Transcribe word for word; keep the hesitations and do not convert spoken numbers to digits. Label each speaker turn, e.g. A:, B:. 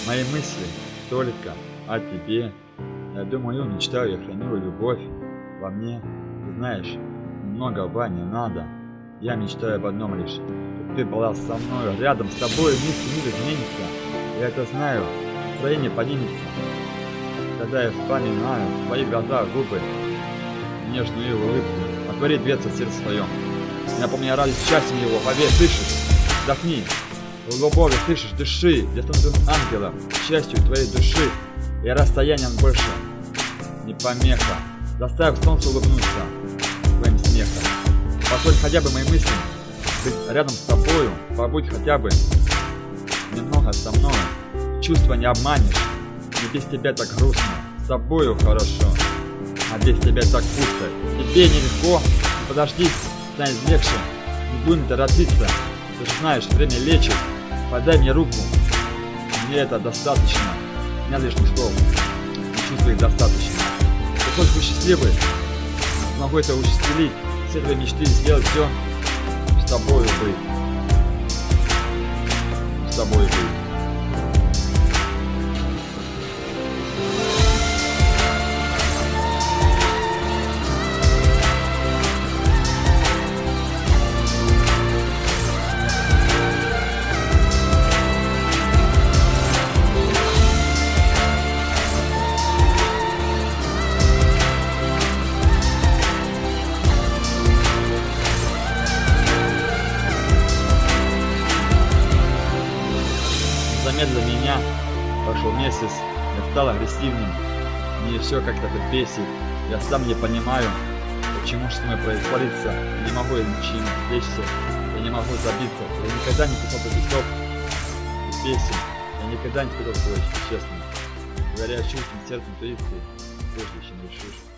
A: Мои мысли только о тебе. Я думаю, мечтаю, я храню любовь во мне. Ты знаешь, многого не надо. Я мечтаю об одном лишь, чтобы ты была со мной, рядом с тобой, мир мир изменится. Я это знаю, настроение поднимется. Когда я вспоминаю твои глаза, губы, нежную улыбку, отвори дверцу в сердце своем. Напомни о радости счастья его, поверь, слышишь? Вдохни, в любови слышишь, дыши, я стану ангелом, счастью твоей души, и расстоянием больше не помеха. Заставь солнце улыбнуться твоим смехом. Позволь хотя бы мои мысли быть рядом с тобою, побудь хотя бы немного со мной. Чувства не обманешь, и без тебя так грустно, с тобою хорошо, а без тебя так пусто. Тебе нелегко, подожди, станет легче, не будем торопиться. Ты же знаешь, время лечит, подай мне руку, мне это достаточно, у меня лишних слов, не чувствую их достаточно. Ты хочешь быть счастливой, смогу это осуществить, все твои мечты сделать все, с тобою быть, с тобою быть. Замедля меня, прошел месяц, я стал агрессивным, мне все как-то бесит, я сам не понимаю, почему что со мной происходит, не могу я ничем отвлечься, я не могу забиться, я никогда не писал стихов и песен, я никогда не хотел быть честным, говоря чувством, сердцем, интуицией, прежде чем решишь.